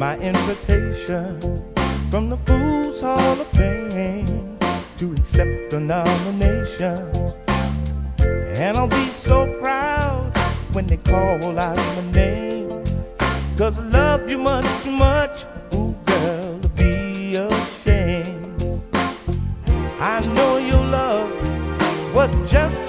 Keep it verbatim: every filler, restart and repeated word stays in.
my invitation from the Fools Hall of Fame to accept the nomination. And I'll be so proud when they call out my name, 'cause I love you much too much, ooh girl, to be ashamed. I know your love was just